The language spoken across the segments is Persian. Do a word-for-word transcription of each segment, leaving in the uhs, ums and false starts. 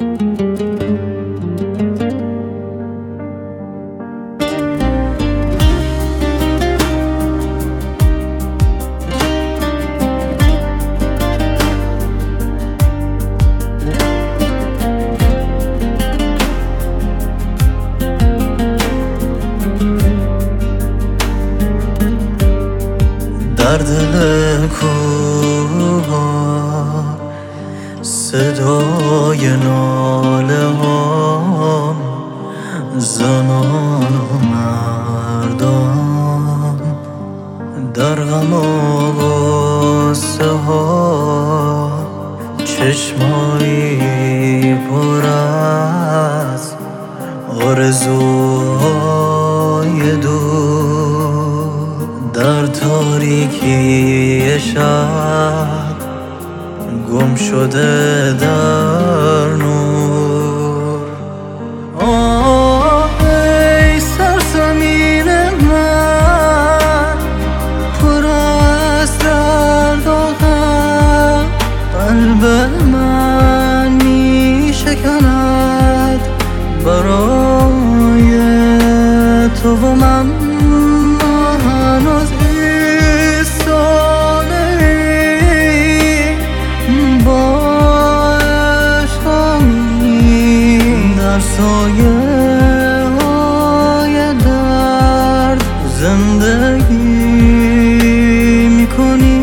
در دل کوه صدای ناله ها، زنان و مردان در غم و غصه ها، چشمایی پر از آرزوهای دور در تاریکی شب گم شده در نور. آه ای سرزمین من، پر از درد و غم، قلب من می شکند برای تو و من. هنوز ایستاده با عشقی در سایه های درد زندگی میکنی.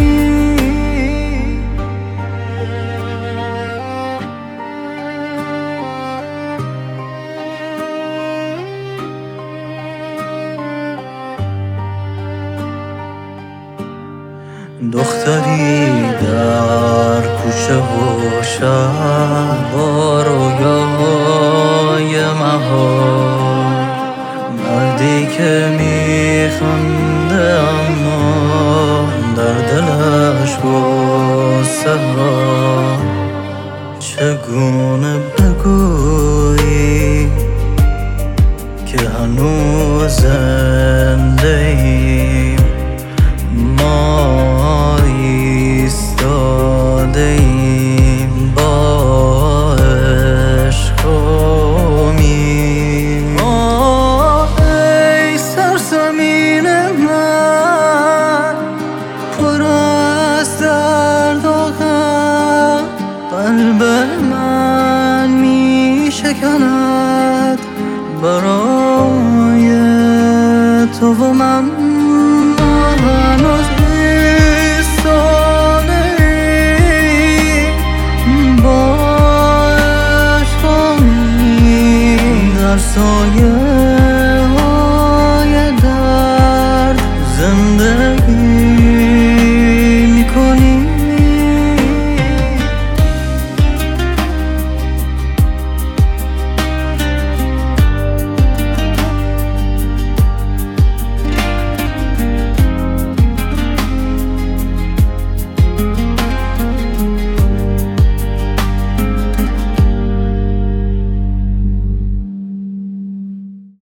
دختری در کوچه و شب با رویاهای مهار، مردی که میخنده اما در دلش غصه ها. چگونه بگویی که هنوز زنده ایم؟ ما ایستاده ایم با عشق و امید. آه ای سرزمین من، پر از درد و غم، قلب من می شکند